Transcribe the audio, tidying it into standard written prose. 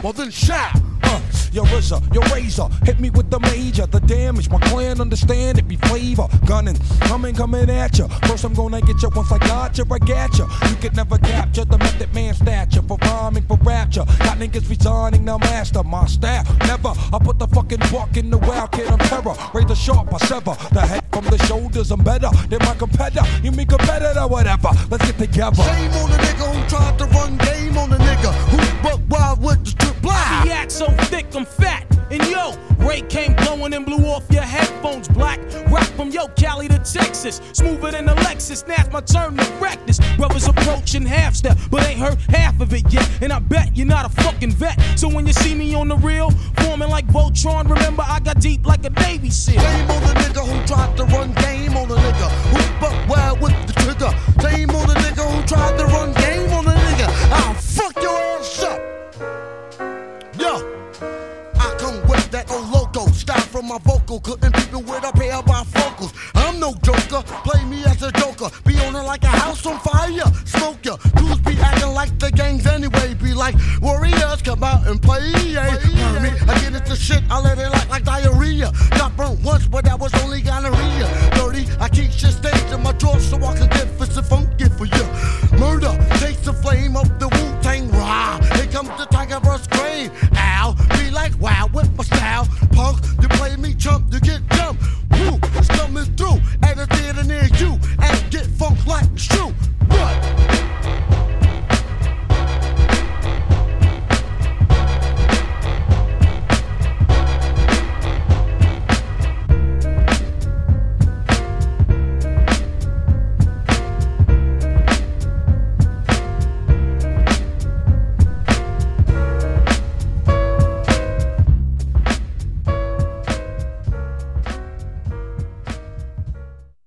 Well then shout. Your RZA, your razor, hit me with the major, the damage. My clan understand it be flavor. Gunning, coming at ya. First I'm gonna get ya. Once I got ya, I got ya. You could never capture the method man stature for rhyming, for rapture. Got niggas resigning, now master my style. Never, I put the fucking buck in the wild kid. I'm terror. Razor sharp, I sever the head from the shoulders. I'm better than my competitor. You mean competitor, whatever. Let's get together. Shame on the nigga who tried to run game on the nigga who buck wild with the strip blind. The act so thick, I'm fat. And yo, Ray came blowing and blew off your headphones black. Rock from yo, Cali to Texas. Smoother than a Lexus. Now it's my turn to wreck this. Brothers approaching half step, but ain't heard half of it yet. And I bet you're not a fucking vet. So when you see me on the reel, forming like Voltron, remember I got deep like a Navy SEAL. Shame on the nigga who tried to run game on the nigga who buck wild with the trigger. Shame on the nigga who tried to run game on the nigga. I'll fuck your ass up. Yo. I come with that old loco style from my vocal. Couldn't people with a pair of bifocals. I'm no joker, play me as a joker. Be on it like a house on fire. Smoke ya, dudes be acting like the gangs anyway. Be like warriors, come out and play. Me, I get into shit, I let it like diarrhea. Got burnt once, but that was only gonorrhea. Dirty, I keep shit staged in my drawer so I can get for some funky for you. Murder takes the flame of the Wu-Tang Rah. Here comes the Tiger Brush Crane. Ow, be like wow with my style. Punk, you play me chump, you get jumped. Woo, it's coming through at a theater near you. And get funk like it's true.